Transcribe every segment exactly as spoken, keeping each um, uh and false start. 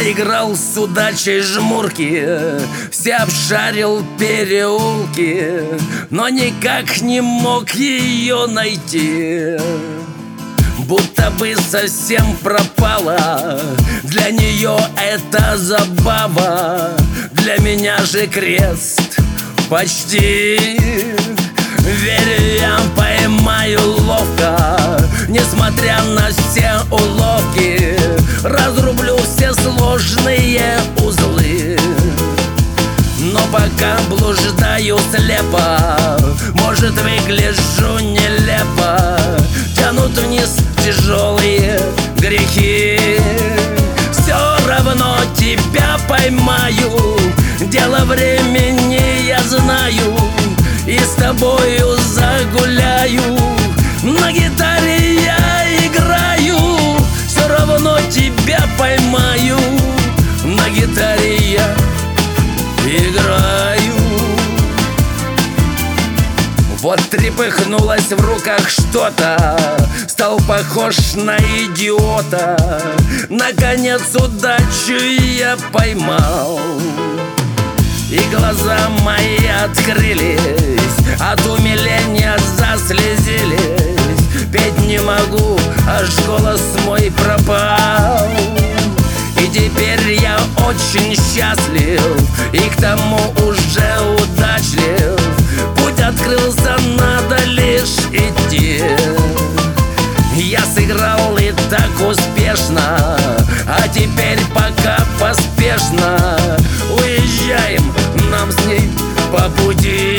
играл с удачей жмурки, все обшарил переулки, но никак не мог ее найти. Будто бы совсем пропала, для нее это забава, для меня же крест почти. Верю, я поймаю ловко, несмотря на все уловки, разрублю все сложные узлы. Но пока блуждаю слепо, может, выгляжу нелепо, тянут вниз тяжелые грехи. Все равно тебя поймаю, дело времени я знаю, и с тобою загуляю. На гитаре я играю, все равно тебя поймаю. На гитаре я играю. Вот трепыхнулось в руках что-то, стал похож на идиота. Наконец удачу я поймал, и глаза мои открылись, от умиления заслезились. Петь не могу, аж голос мой пропал. И теперь я очень счастлив, и к тому уже удачлив. Путь открылся, надо лишь идти. Я сыграл и так успешно, а теперь пока поспешно уезжаем, нам с ней по пути.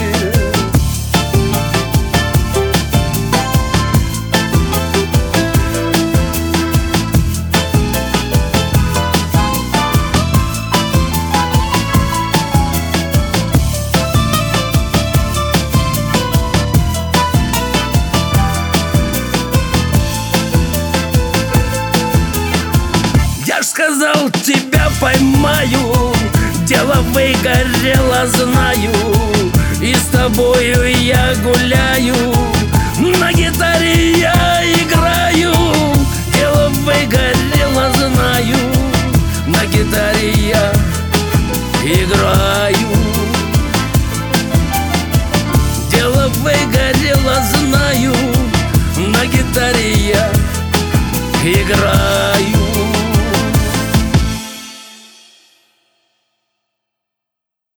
Я ж сказал, тебя поймаю, дело выгорело, знаю, и с тобою я гуляю. На гитаре я играю, дело выгорело, знаю, на гитаре я играю. Дело выгорело, знаю, на гитаре я играю.